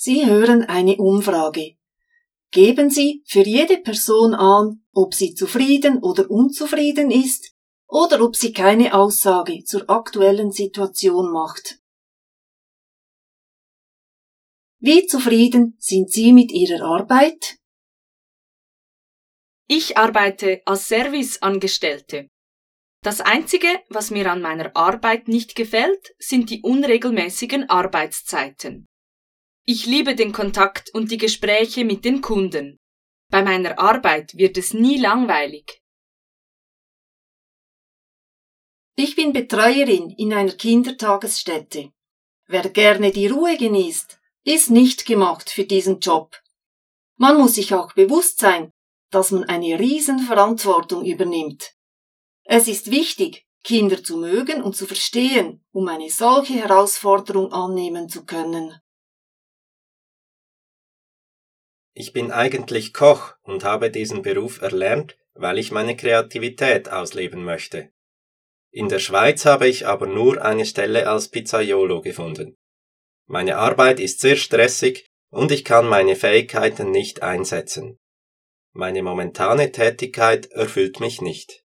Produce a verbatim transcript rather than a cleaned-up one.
Sie hören eine Umfrage. Geben Sie für jede Person an, ob sie zufrieden oder unzufrieden ist oder ob sie keine Aussage zur aktuellen Situation macht. Wie zufrieden sind Sie mit Ihrer Arbeit? Ich arbeite als Serviceangestellte. Das Einzige, was mir an meiner Arbeit nicht gefällt, sind die unregelmäßigen Arbeitszeiten. Ich liebe den Kontakt und die Gespräche mit den Kunden. Bei meiner Arbeit wird es nie langweilig. Ich bin Betreuerin in einer Kindertagesstätte. Wer gerne die Ruhe genießt, ist nicht gemacht für diesen Job. Man muss sich auch bewusst sein, dass man eine Riesenverantwortung übernimmt. Es ist wichtig, Kinder zu mögen und zu verstehen, um eine solche Herausforderung annehmen zu können. Ich bin eigentlich Koch und habe diesen Beruf erlernt, weil ich meine Kreativität ausleben möchte. In der Schweiz habe ich aber nur eine Stelle als Pizzaiolo gefunden. Meine Arbeit ist sehr stressig und ich kann meine Fähigkeiten nicht einsetzen. Meine momentane Tätigkeit erfüllt mich nicht.